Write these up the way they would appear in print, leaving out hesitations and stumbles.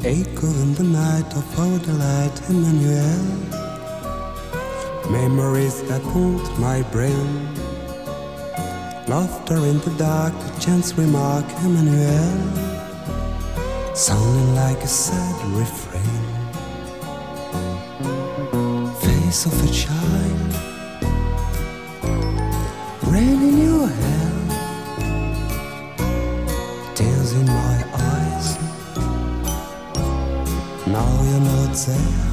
Echo in the night of our delight, Emmanuel. Memories that haunt my brain. Laughter in the dark, a chance remark, Emmanuel. Sounding like a sad refrain. Face of a child, rain in your hair, tears in my eyes. Now you're not there.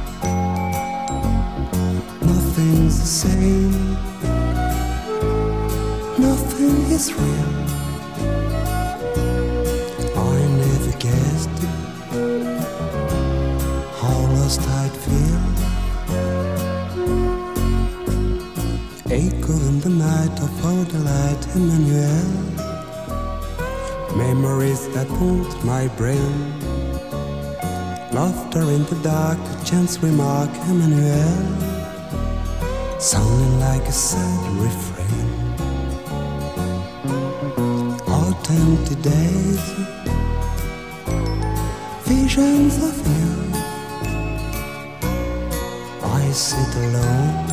Nothing's the same. Nothing is real. I never guessed how lost I'd feel. Echo in the night of our delight, Emmanuel. Memories that haunt my brain. Laughter in the dark, a chance remark, Emmanuel. Sounding like a sad refrain. Out empty days, visions of you. I sit alone,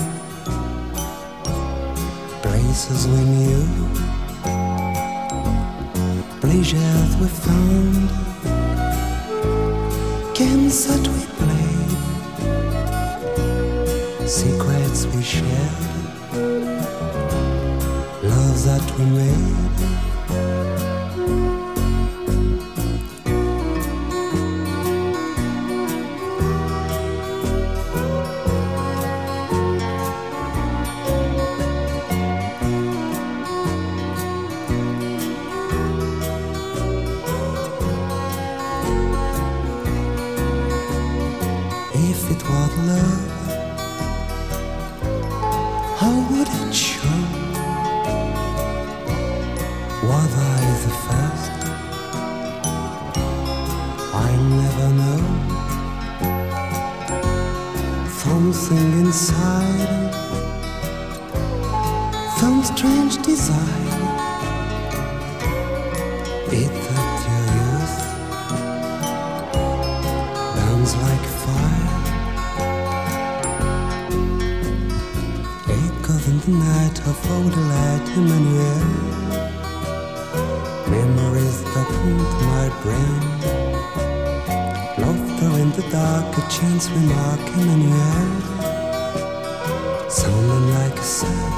places we knew, pleasures we found, games that we played, secrets we shared, loves that we made. If it was love, how would it show? Was I the first? I never know. Something inside, some strange desire. It that your youth burns like fire. Echoes in the night of our delight, Emmanuel. Memories that haunt my brain. Laughter in the dark, a chance remark, Emmanuel. Sounding like a sad